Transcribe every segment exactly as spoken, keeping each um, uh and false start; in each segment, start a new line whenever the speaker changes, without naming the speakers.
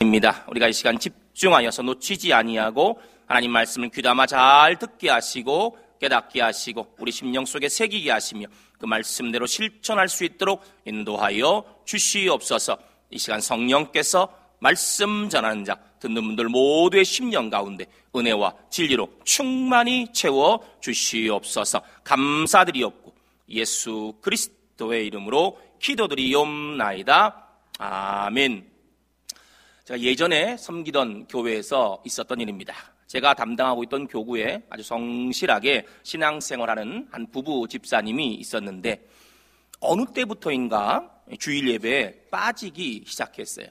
입니다. 우리가 이 시간 집중하여서 놓치지 아니하고 하나님 말씀을 귀담아 잘 듣게 하시고 깨닫게 하시고 우리 심령 속에 새기게 하시며 그 말씀대로 실천할 수 있도록 인도하여 주시옵소서. 이 시간 성령께서 말씀 전하는 자 듣는 분들 모두의 심령 가운데 은혜와 진리로 충만히 채워 주시옵소서. 감사드리옵고 예수 그리스도의 이름으로 기도드리옵나이다. 아멘. 제가 예전에 섬기던 교회에서 있었던 일입니다. 제가 담당하고 있던 교구에 아주 성실하게 신앙생활하는 한 부부 집사님이 있었는데 어느 때부터인가 주일 예배에 빠지기 시작했어요.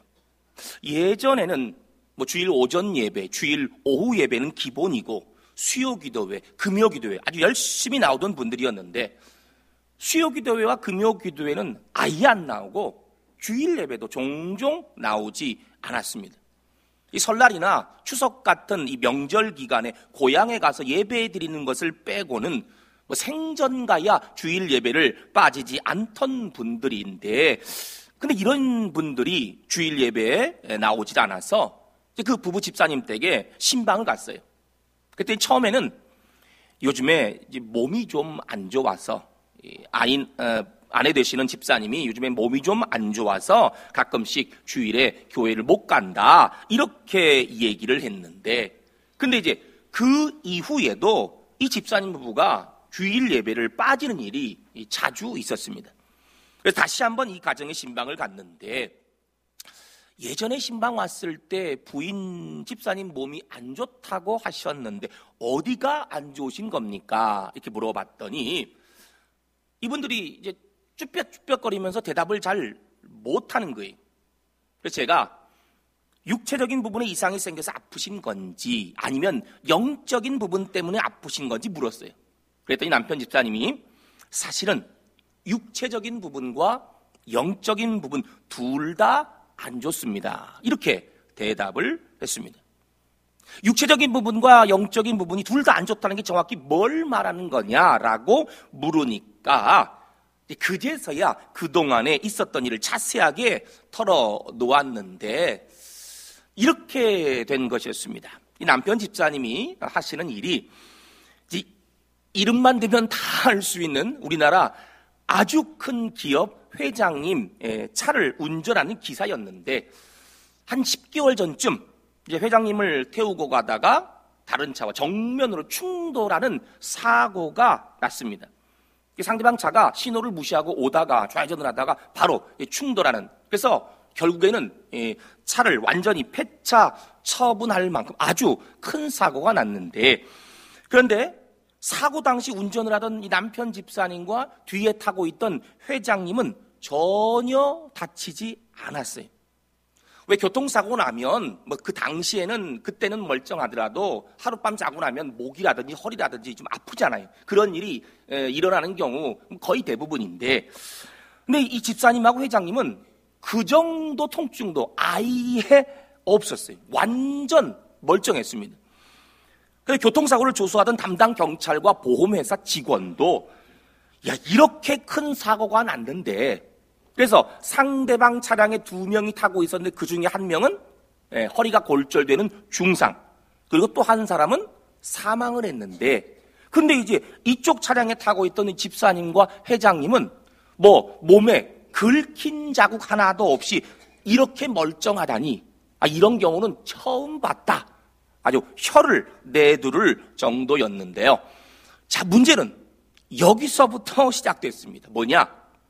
예전에는 뭐 주일 오전 예배, 주일 오후 예배는 기본이고 수요기도회, 금요기도회 아주 열심히 나오던 분들이었는데 수요기도회와 금요기도회는 아예 안 나오고 주일 예배도 종종 나오지 않았습니다. 이 설날이나 추석 같은 이 명절 기간에 고향에 가서 예배 드리는 것을 빼고는 뭐 생전가야 주일 예배를 빠지지 않던 분들인데, 근데 이런 분들이 주일 예배에 나오질 않아서 그 부부 집사님 댁에 신방을 갔어요. 그때 처음에는 요즘에 이제 몸이 좀 안 좋아서 아인 어, 아내 되시는 집사님이 요즘에 몸이 좀 안 좋아서 가끔씩 주일에 교회를 못 간다 이렇게 얘기를 했는데, 근데 이제 그 이후에도 이 집사님 부부가 주일 예배를 빠지는 일이 자주 있었습니다. 그래서 다시 한번 이 가정의 신방을 갔는데 예전에 신방 왔을 때 부인 집사님 몸이 안 좋다고 하셨는데 어디가 안 좋으신 겁니까? 이렇게 물어봤더니 이분들이 이제 쭈뼛쭈뼛거리면서 대답을 잘 못하는 거예요. 그래서 제가 육체적인 부분에 이상이 생겨서 아프신 건지 아니면 영적인 부분 때문에 아프신 건지 물었어요. 그랬더니 남편 집사님이 사실은 육체적인 부분과 영적인 부분 둘 다 안 좋습니다. 이렇게 대답을 했습니다. 육체적인 부분과 영적인 부분이 둘 다 안 좋다는 게 정확히 뭘 말하는 거냐라고 물으니까 그제서야 그동안에 있었던 일을 자세하게 털어놓았는데 이렇게 된 것이었습니다. 이 남편 집사님이 하시는 일이 이름만 대면 다 알 수 있는 우리나라 아주 큰 기업 회장님 차를 운전하는 기사였는데 한 십 개월 전쯤 이제 회장님을 태우고 가다가 다른 차와 정면으로 충돌하는 사고가 났습니다. 상대방 차가 신호를 무시하고 오다가 좌회전을 하다가 바로 충돌하는, 그래서 결국에는 차를 완전히 폐차 처분할 만큼 아주 큰 사고가 났는데, 그런데 사고 당시 운전을 하던 이 남편 집사님과 뒤에 타고 있던 회장님은 전혀 다치지 않았어요. 왜 교통사고 나면 뭐 그 당시에는 그때는 멀쩡하더라도 하룻밤 자고 나면 목이라든지 허리라든지 좀 아프잖아요. 그런 일이 에, 일어나는 경우 거의 대부분인데, 근데 이 집사님하고 회장님은 그 정도 통증도 아예 없었어요. 완전 멀쩡했습니다. 그래서 교통사고를 조수하던 담당 경찰과 보험회사 직원도 야 이렇게 큰 사고가 났는데, 그래서 상대방 차량에 두 명이 타고 있었는데 그 중에 한 명은 예, 허리가 골절되는 중상, 그리고 또 한 사람은 사망을 했는데, 근데 이제 이쪽 차량에 타고 있던 이 집사님과 회장님은 뭐 몸에 긁힌 자국 하나도 없이 이렇게 멀쩡하다니, 아, 이런 경우는 처음 봤다. 아주 혀를 내두를 정도였는데요. 자, 문제는 여기서부터 시작됐습니다. 뭐냐?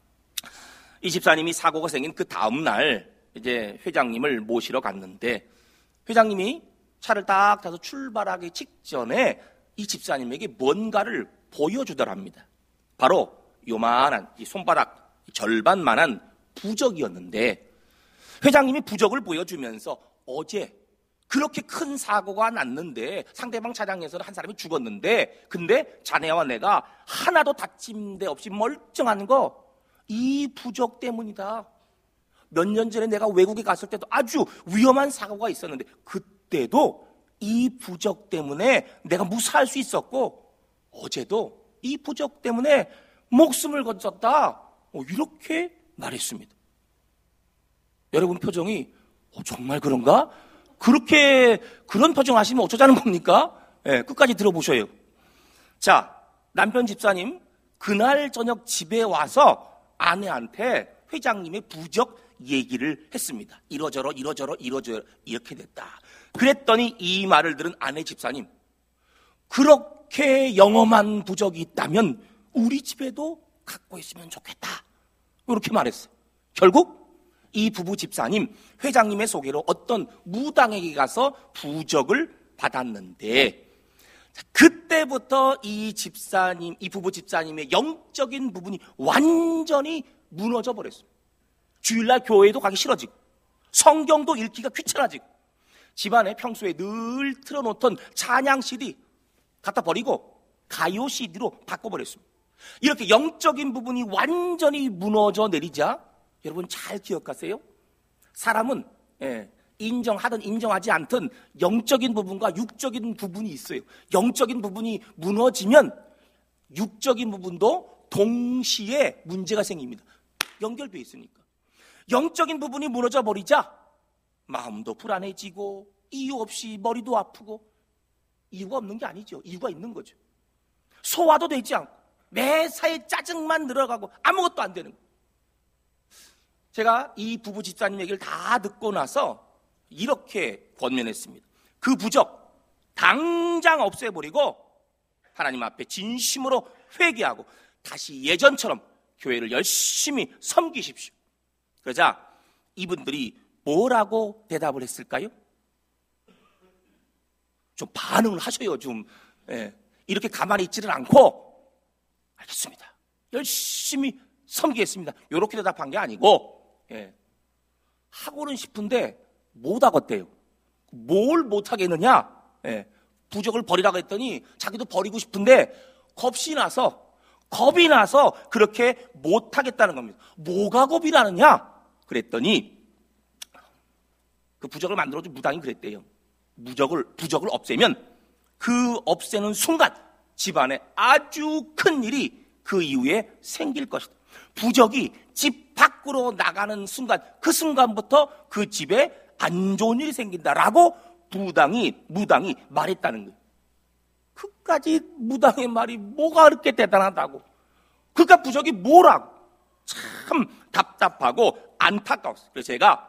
이 집사님이 사고가 생긴 그 다음 날 이제 회장님을 모시러 갔는데, 회장님이 차를 딱 타서 출발하기 직전에 이 집사님에게 뭔가를 보여주더랍니다. 바로 요만한 이 손바닥 절반만한 부적이었는데, 회장님이 부적을 보여주면서 어제 그렇게 큰 사고가 났는데 상대방 차량에서는 한 사람이 죽었는데, 근데 자네와 내가 하나도 다친 데 없이 멀쩡한 거 이 부적 때문이다. 몇 년 전에 내가 외국에 갔을 때도 아주 위험한 사고가 있었는데 그때도 이 부적 때문에 내가 무사할 수 있었고 어제도 이 부적 때문에 목숨을 건졌다. 이렇게 말했습니다. 여러분 표정이 어, 정말 그런가? 그렇게 그런 표정하시면 어쩌자는 겁니까? 예, 끝까지 들어보셔요. 자, 남편 집사님 그날 저녁 집에 와서 아내한테 회장님의 부적 얘기를 했습니다. 이러저러 이러저러 이러저러 이렇게 됐다. 그랬더니 이 말을 들은 아내 집사님, 그렇게 영험한 부적이 있다면 우리 집에도 갖고 있으면 좋겠다. 이렇게 말했어요. 결국 이 부부 집사님, 회장님의 소개로 어떤 무당에게 가서 부적을 받았는데, 그때부터 이 집사님, 이 부부 집사님의 영적인 부분이 완전히 무너져 버렸어요. 주일날 교회도 가기 싫어지고, 성경도 읽기가 귀찮아지고, 집안에 평소에 늘 틀어놓던 찬양 씨디 갖다 버리고 가요 씨디로 바꿔버렸습니다. 이렇게 영적인 부분이 완전히 무너져 내리자, 여러분 잘 기억하세요. 사람은 예, 인정하든 인정하지 않든 영적인 부분과 육적인 부분이 있어요. 영적인 부분이 무너지면 육적인 부분도 동시에 문제가 생깁니다. 연결되어 있으니까. 영적인 부분이 무너져 버리자 마음도 불안해지고 이유 없이 머리도 아프고, 이유가 없는 게 아니죠. 이유가 있는 거죠. 소화도 되지 않고 매사에 짜증만 늘어가고 아무것도 안 되는 거예요. 제가 이 부부 집사님 얘기를 다 듣고 나서 이렇게 권면했습니다. 그 부적 당장 없애버리고 하나님 앞에 진심으로 회개하고 다시 예전처럼 교회를 열심히 섬기십시오. 그러자 이분들이 뭐라고 대답을 했을까요? 좀 반응을 하셔요. 좀 예. 이렇게 가만히 있지는 않고, 알겠습니다, 열심히 섬기겠습니다, 이렇게 대답한 게 아니고, 예. 하고는 싶은데 못하겠대요. 뭘 못하겠느냐? 예. 부적을 버리라고 했더니 자기도 버리고 싶은데 겁이 나서 겁이 나서 그렇게 못하겠다는 겁니다. 뭐가 겁이 나느냐? 그랬더니 그 부적을 만들어준 무당이 그랬대요. 부적을, 부적을 없애면 그 없애는 순간 집안에 아주 큰 일이 그 이후에 생길 것이다. 부적이 집 밖으로 나가는 순간, 그 순간부터 그 집에 안 좋은 일이 생긴다라고 무당이, 무당이 말했다는 거예요. 그까지 무당의 말이 뭐가 그렇게 대단하다고. 그러니까 부적이 뭐라고. 참 답답하고 안타까웠어요. 그래서 제가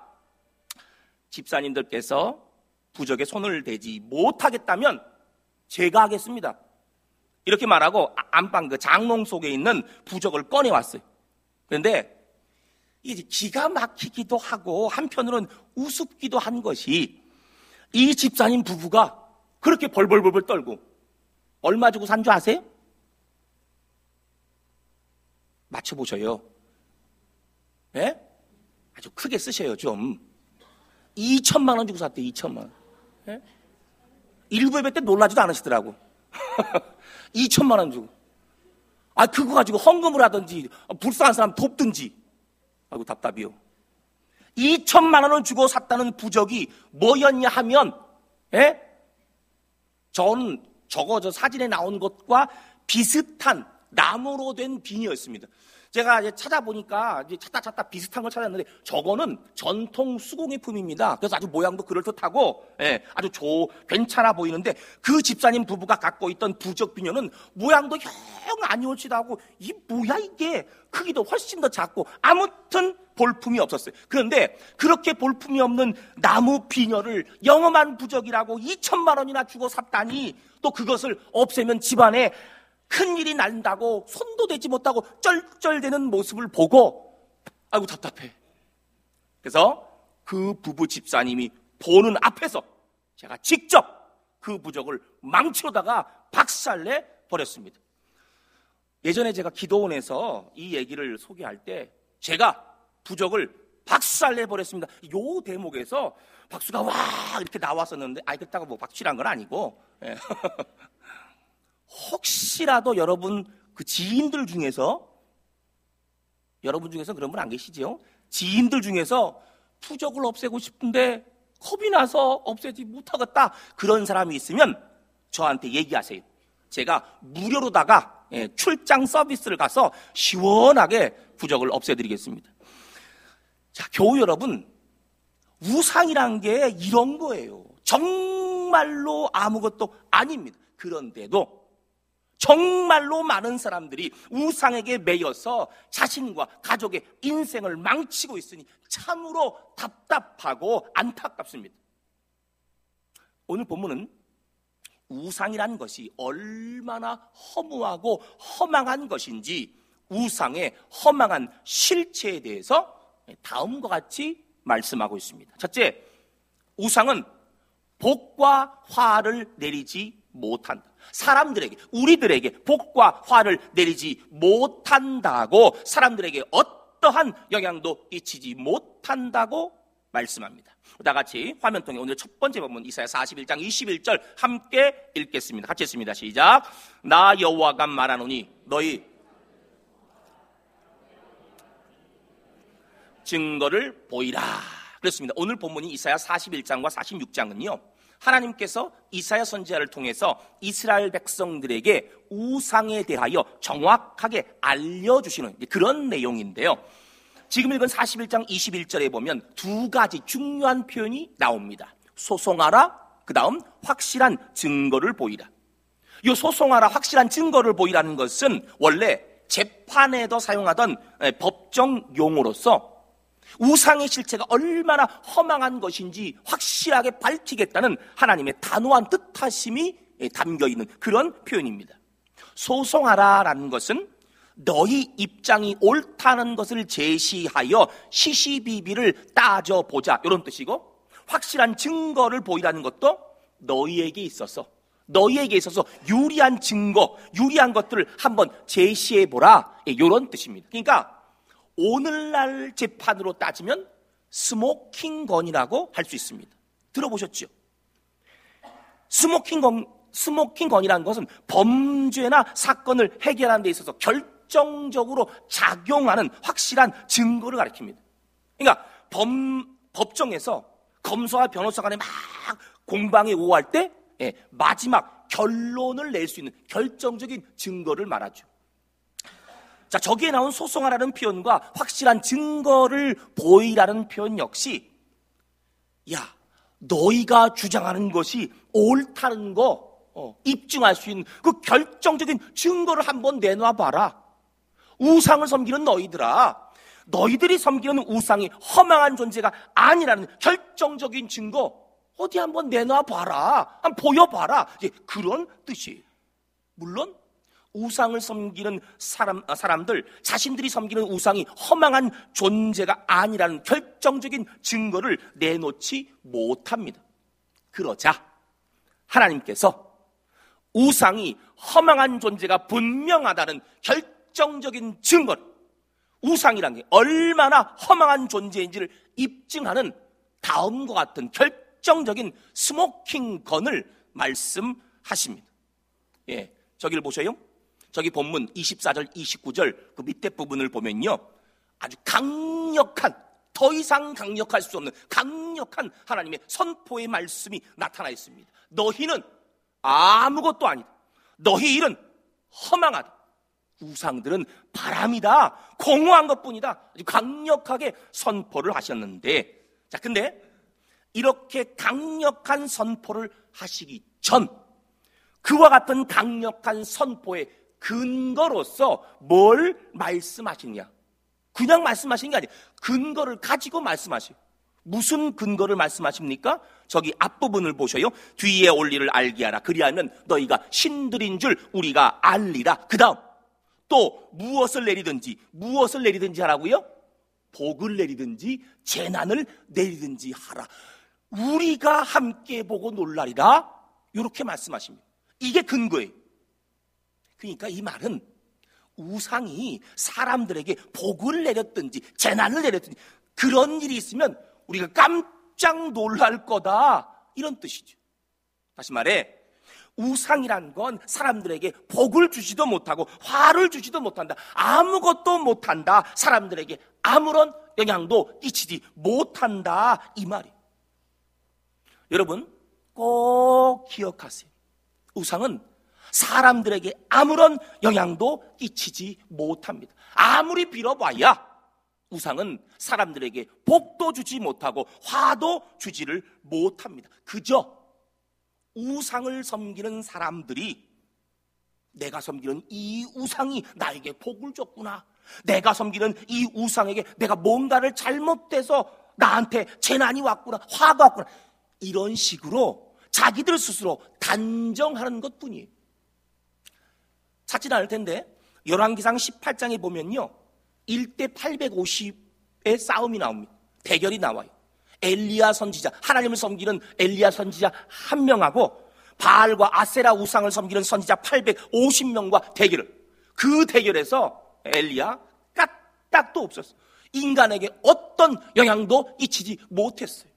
집사님들께서 부적에 손을 대지 못하겠다면 제가 하겠습니다, 이렇게 말하고 안방 그 장롱 속에 있는 부적을 꺼내왔어요. 그런데 이제 기가 막히기도 하고 한편으로는 우습기도 한 것이, 이 집사님 부부가 그렇게 벌벌벌벌 떨고 얼마 주고 산 줄 아세요? 맞춰보셔요. 예? 아주 크게 쓰셔요. 좀 이천만 원 주고 샀대요. 이천만 원. 예? 일부 예배 때 놀라지도 않으시더라고. 이천만 원 주고. 아, 그거 가지고 헌금을 하든지 불쌍한 사람 돕든지. 아이고 답답이요. 이천만 원을 주고 샀다는 부적이 뭐였냐 하면, 예? 전 저거 저 사진에 나온 것과 비슷한 나무로 된 비니였습니다. 제가 이제 찾아보니까 이제 찾다 찾다 비슷한 걸 찾았는데, 저거는 전통 수공예품입니다. 그래서 아주 모양도 그럴듯하고, 예, 아주 조, 괜찮아 보이는데, 그 집사님 부부가 갖고 있던 부적 비녀는 모양도 영 아니올지도 하고, 이 뭐야 이게, 크기도 훨씬 더 작고, 아무튼 볼품이 없었어요. 그런데 그렇게 볼품이 없는 나무 비녀를 영험한 부적이라고 이천만 원이나 주고 샀다니, 또 그것을 없애면 집안에 큰일이 난다고 손도 대지 못하고 쩔쩔대는 모습을 보고 아이고 답답해. 그래서 그 부부 집사님이 보는 앞에서 제가 직접 그 부적을 망치로다가 박살내 버렸습니다. 예전에 제가 기도원에서 이 얘기를 소개할 때 제가 부적을 박살내 버렸습니다. 요 대목에서 박수가 와 이렇게 나왔었는데, 아이 그렇다고 뭐 박수란 건 아니고, 예. 혹시라도 여러분 그 지인들 중에서, 여러분 중에서 그런 분 안 계시죠? 지인들 중에서 부적을 없애고 싶은데 겁이 나서 없애지 못하겠다, 그런 사람이 있으면 저한테 얘기하세요. 제가 무료로다가 예, 출장 서비스를 가서 시원하게 부적을 없애드리겠습니다. 자, 교우 여러분, 우상이란 게 이런 거예요. 정말로 아무것도 아닙니다. 그런데도 정말로 많은 사람들이 우상에게 매여서 자신과 가족의 인생을 망치고 있으니 참으로 답답하고 안타깝습니다. 오늘 본문은 우상이라는 것이 얼마나 허무하고 허망한 것인지 우상의 허망한 실체에 대해서 다음과 같이 말씀하고 있습니다. 첫째, 우상은 복과 화를 내리지 못한다. 사람들에게, 우리들에게 복과 화를 내리지 못한다고, 사람들에게 어떠한 영향도 끼치지 못한다고 말씀합니다. 다 같이 화면 통해 오늘 첫 번째 본문 이사야 사십일 장 이십일 절 함께 읽겠습니다. 같이 읽습니다. 시작. 나 여호와가 말하노니 너희 증거를 보이라. 그렇습니다. 오늘 본문이 이사야 사십일 장과 사십육 장은요, 하나님께서 이사야 선지자를 통해서 이스라엘 백성들에게 우상에 대하여 정확하게 알려주시는 그런 내용인데요. 지금 읽은 사십일 장 이십일 절에 보면 두 가지 중요한 표현이 나옵니다. 소송하라, 그 다음 확실한 증거를 보이라. 이 소송하라, 확실한 증거를 보이라는 것은 원래 재판에도 사용하던 법정 용어로서 우상의 실체가 얼마나 허망한 것인지 확실하게 밝히겠다는 하나님의 단호한 뜻하심이 담겨있는 그런 표현입니다. 소송하라라는 것은 너희 입장이 옳다는 것을 제시하여 시시비비를 따져보자, 이런 뜻이고, 확실한 증거를 보이라는 것도 너희에게 있어서 너희에게 있어서 유리한 증거, 유리한 것들을 한번 제시해보라, 이런 뜻입니다. 그러니까 오늘날 재판으로 따지면 스모킹건이라고 할 수 있습니다. 들어보셨죠? 스모킹건, 스모킹건이라는 것은 범죄나 사건을 해결하는 데 있어서 결정적으로 작용하는 확실한 증거를 가리킵니다. 그러니까 범, 법정에서 검사와 변호사 간에 막 공방이 오갈 때 예, 마지막 결론을 낼 수 있는 결정적인 증거를 말하죠. 자, 저기에 나온 소송하라는 표현과 확실한 증거를 보이라는 표현 역시, 야, 너희가 주장하는 것이 옳다는 거 어, 입증할 수 있는 그 결정적인 증거를 한번 내놔봐라. 우상을 섬기는 너희들아, 너희들이 섬기는 우상이 허망한 존재가 아니라는 결정적인 증거 어디 한번 내놔봐라, 한번 보여봐라, 이제 그런 뜻이에요. 물론 우상을 섬기는 사람, 사람들, 자신들이 섬기는 우상이 허망한 존재가 아니라는 결정적인 증거를 내놓지 못합니다. 그러자 하나님께서 우상이 허망한 존재가 분명하다는 결정적인 증거를, 우상이란 게 얼마나 허망한 존재인지를 입증하는 다음과 같은 결정적인 스모킹건을 말씀하십니다. 예, 저기를 보셔요. 저기 본문 이십사 절, 이십구 절 그 밑에 부분을 보면요, 아주 강력한, 더 이상 강력할 수 없는 강력한 하나님의 선포의 말씀이 나타나 있습니다. 너희는 아무것도 아니다. 너희 일은 허망하다. 우상들은 바람이다, 공허한 것뿐이다. 아주 강력하게 선포를 하셨는데, 자, 근데 이렇게 강력한 선포를 하시기 전 그와 같은 강력한 선포의 근거로서 뭘 말씀하시냐? 그냥 말씀하시는 게 아니에요. 근거를 가지고 말씀하세요. 무슨 근거를 말씀하십니까? 저기 앞부분을 보셔요. 뒤에 올 일을 알게 하라. 그리하면 너희가 신들인 줄 우리가 알리라. 그 다음 또 무엇을 내리든지 무엇을 내리든지 하라고요? 복을 내리든지 재난을 내리든지 하라. 우리가 함께 보고 놀라리라. 이렇게 말씀하십니다. 이게 근거예요. 그러니까 이 말은 우상이 사람들에게 복을 내렸든지 재난을 내렸든지 그런 일이 있으면 우리가 깜짝 놀랄 거다, 이런 뜻이죠. 다시 말해, 우상이란 건 사람들에게 복을 주지도 못하고 화를 주지도 못한다, 아무것도 못한다, 사람들에게 아무런 영향도 끼치지 못한다, 이 말이에요. 여러분 꼭 기억하세요. 우상은 사람들에게 아무런 영향도 끼치지 못합니다. 아무리 빌어봐야 우상은 사람들에게 복도 주지 못하고 화도 주지를 못합니다. 그저 우상을 섬기는 사람들이 내가 섬기는 이 우상이 나에게 복을 줬구나, 내가 섬기는 이 우상에게 내가 뭔가를 잘못돼서 나한테 재난이 왔구나, 화가 왔구나, 이런 식으로 자기들 스스로 단정하는 것뿐이에요. 찾지는 않을 텐데 열왕기상 십팔 장에 보면요, 일 대 팔백오십의 싸움이 나옵니다. 대결이 나와요. 엘리야 선지자, 하나님을 섬기는 엘리야 선지자 한 명하고 바알과 아세라 우상을 섬기는 선지자 팔백오십 명과 대결을, 그 대결에서 엘리야 까딱도 없었어. 인간에게 어떤 영향도 끼치지 못했어요.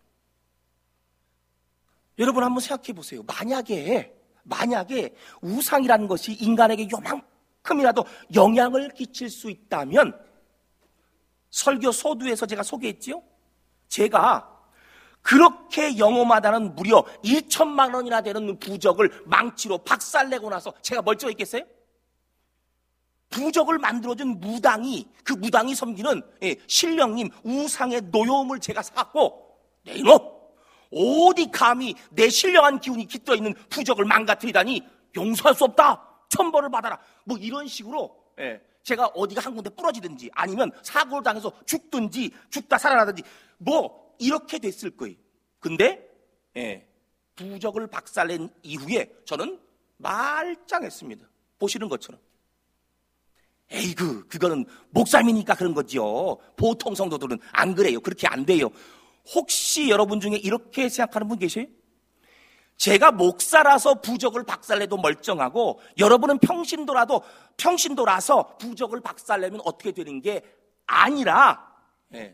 여러분 한번 생각해 보세요. 만약에 만약에 우상이라는 것이 인간에게 요만큼이라도 영향을 끼칠 수 있다면, 설교 소두에서 제가 소개했지요? 제가 그렇게 영험하다는 무려 이천만 원이나 되는 부적을 망치로 박살내고 나서 제가 멀쩡했겠어요? 부적을 만들어준 무당이, 그 무당이 섬기는 신령님 우상의 노여움을 제가 샀고, 내 이놈 어디 감히 내 신령한 기운이 깃들어 있는 부적을 망가뜨리다니, 용서할 수 없다, 천벌을 받아라, 뭐 이런 식으로 제가 어디가 한 군데 부러지든지 아니면 사고를 당해서 죽든지 죽다 살아나든지 뭐 이렇게 됐을 거예요. 근데 예, 부적을 박살낸 이후에 저는 말짱했습니다. 보시는 것처럼. 에이그, 그거는 목사님이니까 그런 거죠. 보통 성도들은 안 그래요. 그렇게 안 돼요. 혹시 여러분 중에 이렇게 생각하는 분 계세요? 제가 목사라서 부적을 박살내도 멀쩡하고, 여러분은 평신도라도 평신도라서 부적을 박살내면 어떻게 되는 게 아니라, 예,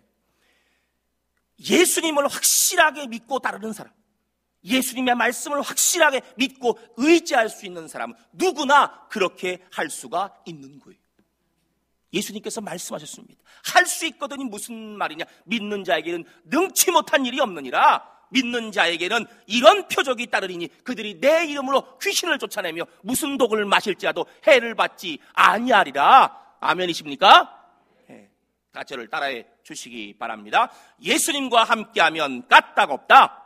예수님을 확실하게 믿고 따르는 사람, 예수님의 말씀을 확실하게 믿고 의지할 수 있는 사람은 누구나 그렇게 할 수가 있는 거예요. 예수님께서 말씀하셨습니다. 할 수 있거든이 무슨 말이냐? 믿는 자에게는 능치 못한 일이 없느니라. 믿는 자에게는 이런 표적이 따르리니 그들이 내 이름으로 귀신을 쫓아내며 무슨 독을 마실지라도 해를 받지 아니하리라. 아멘이십니까? 다 저를 따라해 주시기 바랍니다. 예수님과 함께하면 까딱없다.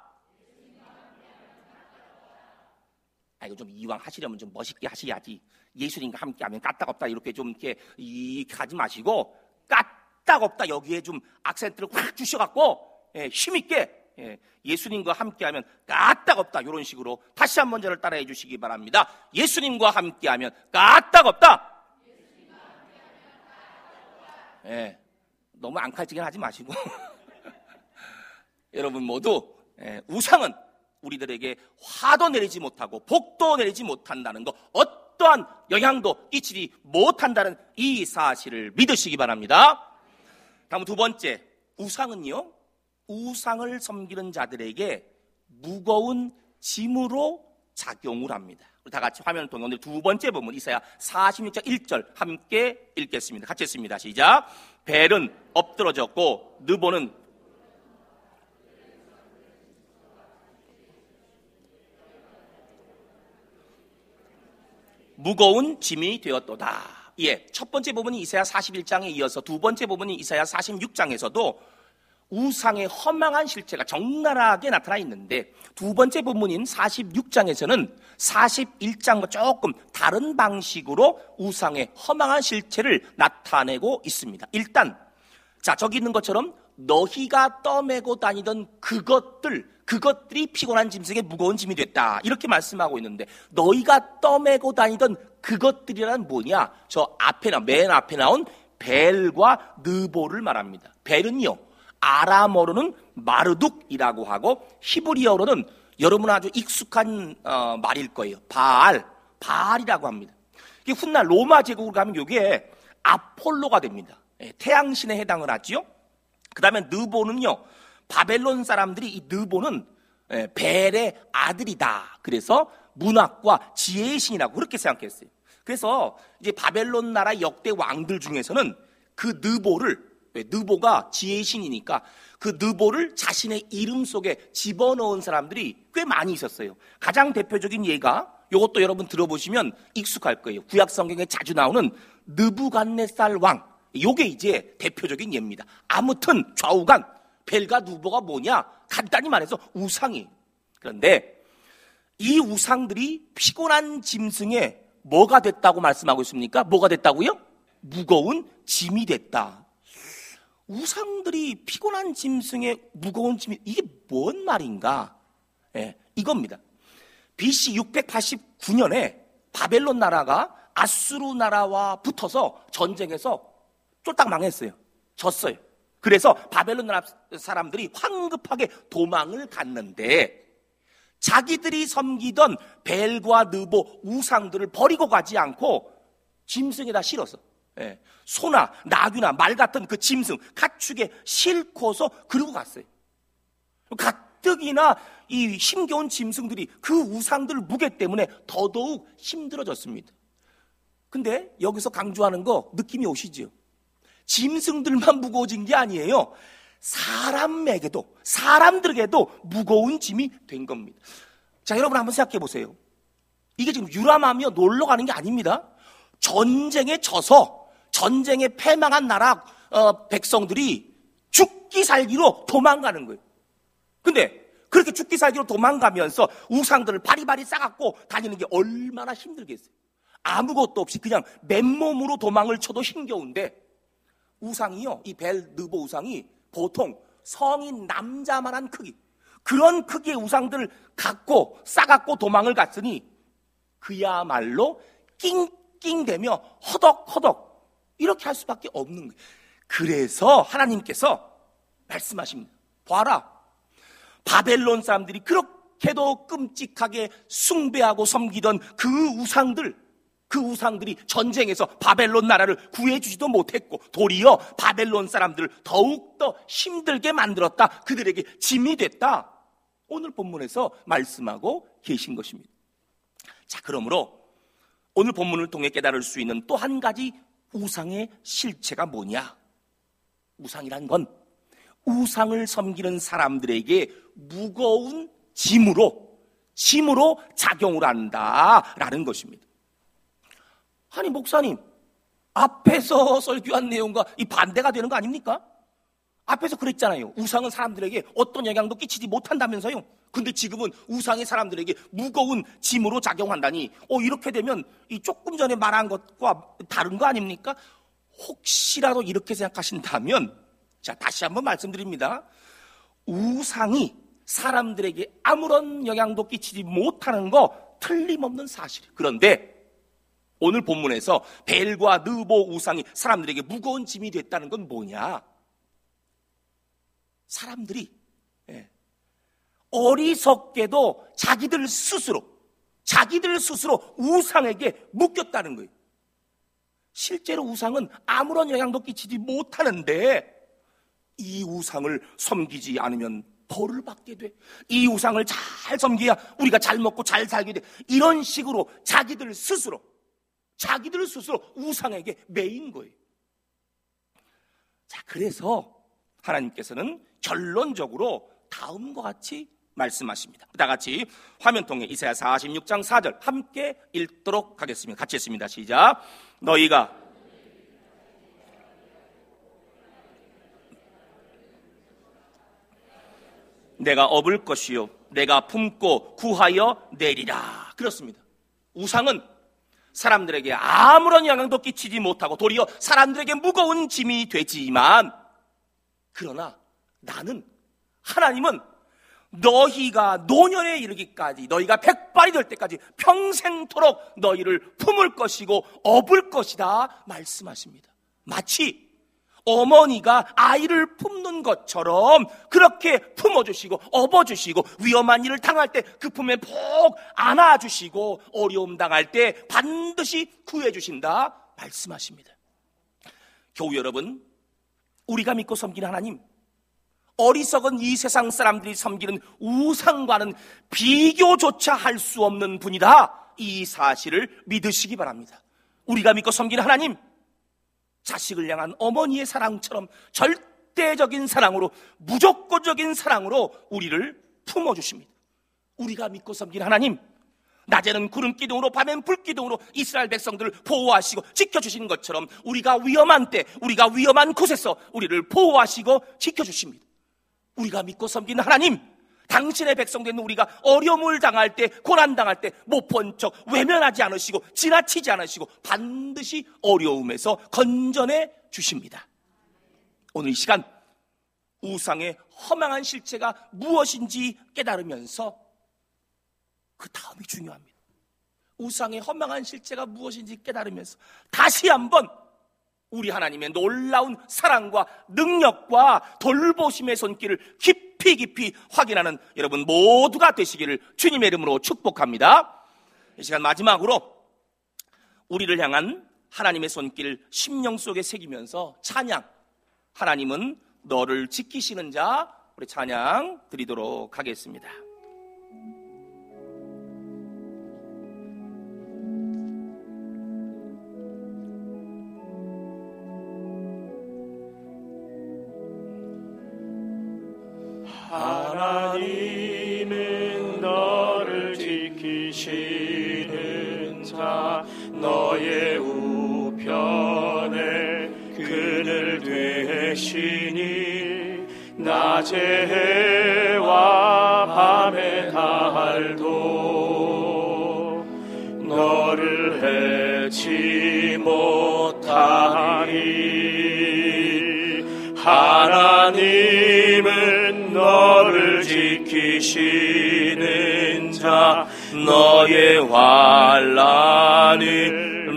아, 이거 좀 이왕 하시려면 좀 멋있게 하셔야지. 예수님과 함께하면 까딱없다 이렇게 좀 이렇게 이 가지 마시고, 까딱없다 여기에 좀 악센트를 확 주셔갖고 예, 힘있게 예, 예수님과 함께하면 까딱없다 이런 식으로 다시 한번 저를 따라해 주시기 바랍니다. 예수님과 함께하면 까딱없다. 예, 너무 앙칼지게 하지 마시고 여러분 모두 예, 우상은 우리들에게 화도 내리지 못하고 복도 내리지 못한다는 거, 어떠한 영향도 끼치지 못한다는 이 사실을 믿으시기 바랍니다. 다음 두 번째, 우상은요, 우상을 섬기는 자들에게 무거운 짐으로 작용을 합니다. 우리 다 같이 화면을 통해 오늘 두 번째 부분 이사야 사십육 장 일 절 함께 읽겠습니다. 같이 읽습니다. 시작. 벨은 엎드러졌고 느보는 무거운 짐이 되었도다. 예, 첫 번째 부분이 이사야 사십일 장에 이어서 두 번째 부분이 이사야 사십육 장에서도 우상의 허망한 실체가 적나라하게 나타나 있는데, 두 번째 부분인 사십육 장에서는 사십일 장과 조금 다른 방식으로 우상의 허망한 실체를 나타내고 있습니다. 일단 자, 저기 있는 것처럼 너희가 떠매고 다니던 그것들, 그것들이 피곤한 짐승에 무거운 짐이 됐다, 이렇게 말씀하고 있는데, 너희가 떠매고 다니던 그것들이란 뭐냐? 저 앞에 나, 맨 앞에 나온 벨과 느보를 말합니다. 벨은요, 아람어로는 마르둑이라고 하고 히브리어로는 여러분 아주 익숙한 어, 말일 거예요. 바알, 바알이라고 합니다. 이게 훗날 로마 제국으로 가면 이게 아폴로가 됩니다. 예, 태양신에 해당을 하지요. 그 다음에 느보는요, 바벨론 사람들이 이 느보는 예, 벨의 아들이다, 그래서 문학과 지혜의 신이라고 그렇게 생각했어요. 그래서 이제 바벨론 나라 역대 왕들 중에서는 그 느보를, 느보가 지혜의 신이니까 그 느보를 자신의 이름 속에 집어넣은 사람들이 꽤 많이 있었어요. 가장 대표적인 예가, 이것도 여러분 들어보시면 익숙할 거예요. 구약 성경에 자주 나오는 느부갓네살 왕, 요게 이제 대표적인 예입니다. 아무튼 좌우간 벨과 누보가 뭐냐? 간단히 말해서 우상이. 그런데 이 우상들이 피곤한 짐승에 뭐가 됐다고 말씀하고 있습니까? 뭐가 됐다고요? 무거운 짐이 됐다. 우상들이 피곤한 짐승에 무거운 짐이, 이게 뭔 말인가? 예, 이겁니다. 비씨 육백팔십구 년에 바벨론 나라가 아수르 나라와 붙어서 전쟁에서 쫄딱 망했어요. 졌어요. 그래서 바벨론 나라 사람들이 황급하게 도망을 갔는데 자기들이 섬기던 벨과 느보 우상들을 버리고 가지 않고 짐승에다 실었어. 예. 소나 나귀나 말 같은 그 짐승 가축에 싣고서 그러고 갔어요. 가뜩이나 이 힘겨운 짐승들이 그 우상들 무게 때문에 더더욱 힘들어졌습니다. 근데 여기서 강조하는 거 느낌이 오시죠? 짐승들만 무거워진 게 아니에요. 사람에게도, 사람들에게도 무거운 짐이 된 겁니다. 자, 여러분 한번 생각해 보세요. 이게 지금 유람하며 놀러 가는 게 아닙니다. 전쟁에 져서 전쟁에 패망한 나라 어, 백성들이 죽기 살기로 도망가는 거예요. 근데 그렇게 죽기 살기로 도망가면서 우상들을 바리바리 싸갖고 다니는 게 얼마나 힘들겠어요. 아무것도 없이 그냥 맨몸으로 도망을 쳐도 힘겨운데 우상이요, 이 벨 느보 우상이 보통 성인 남자만한 크기, 그런 크기의 우상들을 갖고 싸갖고 도망을 갔으니 그야말로 낑낑대며 허덕허덕 이렇게 할 수밖에 없는 거예요. 그래서 하나님께서 말씀하십니다. 봐라, 바벨론 사람들이 그렇게도 끔찍하게 숭배하고 섬기던 그 우상들, 그 우상들이 전쟁에서 바벨론 나라를 구해주지도 못했고 도리어 바벨론 사람들을 더욱더 힘들게 만들었다. 그들에게 짐이 됐다. 오늘 본문에서 말씀하고 계신 것입니다. 자, 그러므로 오늘 본문을 통해 깨달을 수 있는 또 한 가지 우상의 실체가 뭐냐? 우상이란 건 우상을 섬기는 사람들에게 무거운 짐으로 짐으로 작용을 한다라는 것입니다. 아니 목사님, 앞에서 설교한 내용과 이 반대가 되는 거 아닙니까? 앞에서 그랬잖아요. 우상은 사람들에게 어떤 영향도 끼치지 못한다면서요. 근데 지금은 우상이 사람들에게 무거운 짐으로 작용한다니, 어 이렇게 되면 이 조금 전에 말한 것과 다른 거 아닙니까? 혹시라도 이렇게 생각하신다면, 자 다시 한번 말씀드립니다. 우상이 사람들에게 아무런 영향도 끼치지 못하는 거 틀림없는 사실이에요. 그런데 오늘 본문에서 벨과 느보 우상이 사람들에게 무거운 짐이 됐다는 건 뭐냐? 사람들이 어리석게도 자기들 스스로 자기들 스스로 우상에게 묶였다는 거예요. 실제로 우상은 아무런 영향도 끼치지 못하는데 이 우상을 섬기지 않으면 벌을 받게 돼. 이 우상을 잘 섬겨야 우리가 잘 먹고 잘 살게 돼. 이런 식으로 자기들 스스로 자기들 스스로 우상에게 매인 거예요. 자, 그래서 하나님께서는 결론적으로 다음과 같이 말씀하십니다. 다 같이 화면 통해 이사야 사십육 장 사 절 함께 읽도록 하겠습니다. 같이 읽습니다. 시작. 너희가 내가 업을 것이요 내가 품고 구하여 내리라. 그렇습니다. 우상은 사람들에게 아무런 영향도 끼치지 못하고 도리어 사람들에게 무거운 짐이 되지만, 그러나 나는, 하나님은 너희가 노년에 이르기까지, 너희가 백발이 될 때까지 평생토록 너희를 품을 것이고 업을 것이다 말씀하십니다. 마치 어머니가 아이를 품는 것처럼 그렇게 품어주시고 업어주시고 위험한 일을 당할 때 그 품에 푹 안아주시고 어려움 당할 때 반드시 구해주신다 말씀하십니다. 교우 여러분, 우리가 믿고 섬기는 하나님, 어리석은 이 세상 사람들이 섬기는 우상과는 비교조차 할 수 없는 분이다. 이 사실을 믿으시기 바랍니다. 우리가 믿고 섬기는 하나님, 자식을 향한 어머니의 사랑처럼 절대적인 사랑으로, 무조건적인 사랑으로 우리를 품어주십니다. 우리가 믿고 섬기는 하나님, 낮에는 구름 기둥으로 밤엔 불 기둥으로 이스라엘 백성들을 보호하시고 지켜주시는 것처럼 우리가 위험한 때, 우리가 위험한 곳에서 우리를 보호하시고 지켜주십니다. 우리가 믿고 섬기는 하나님, 당신의 백성된 우리가 어려움을 당할 때, 고난당할 때 못 본 척 외면하지 않으시고 지나치지 않으시고 반드시 어려움에서 건져내 주십니다. 오늘 이 시간 우상의 허망한 실체가 무엇인지 깨달으면서 그 다음이 중요합니다. 우상의 허망한 실체가 무엇인지 깨달으면서 다시 한번 우리 하나님의 놀라운 사랑과 능력과 돌보심의 손길을 깊이 깊이 확인하는 여러분 모두가 되시기를 주님의 이름으로 축복합니다. 이 시간 마지막으로 우리를 향한 하나님의 손길 심령 속에 새기면서 찬양, 하나님은 너를 지키시는 자, 우리 찬양 드리도록 하겠습니다.
하나님은 너를 지키시는 자, 너의 우편에 그늘 되시니 낮의 해와 밤의 달도 너를 해치 못하리. 하나님은 너를 지키시는 자, 너의 환난을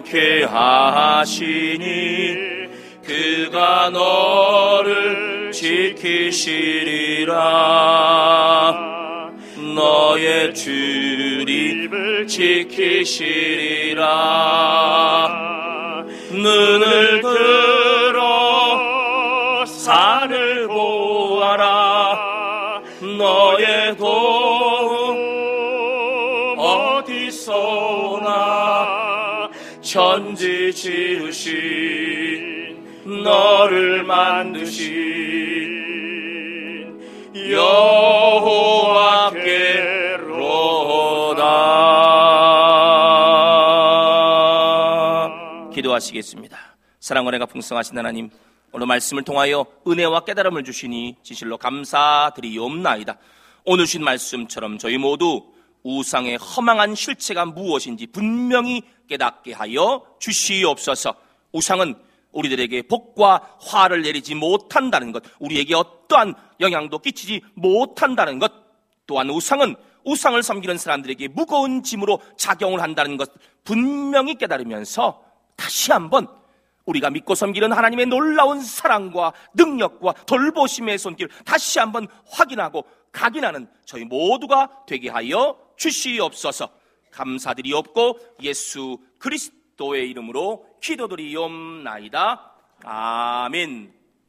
면케하시니 그가 너를 지키시리라. 너의 출입을 지키시리라. 눈을 들어 산을 보아라. 너의 도움 어디서 오나. 천지 지으신 너를 만드신 여호와께로다.
기도하시겠습니다. 사랑과 은혜가 풍성하신 하나님, 오늘 말씀을 통하여 은혜와 깨달음을 주시니 진실로 감사드리옵나이다. 오늘 주신 말씀처럼 저희 모두 우상의 허망한 실체가 무엇인지 분명히 깨닫게 하여 주시옵소서. 우상은 우리들에게 복과 화를 내리지 못한다는 것, 우리에게 어떠한 영향도 끼치지 못한다는 것, 또한 우상은 우상을 섬기는 사람들에게 무거운 짐으로 작용을 한다는 것 분명히 깨달으면서 다시 한번 우리가 믿고 섬기는 하나님의 놀라운 사랑과 능력과 돌보심의 손길 다시 한번 확인하고 각인하는 저희 모두가 되게 하여 주시옵소서. 감사드리옵고 예수 그리스도의 이름으로 기도드리옵나이다. 아멘.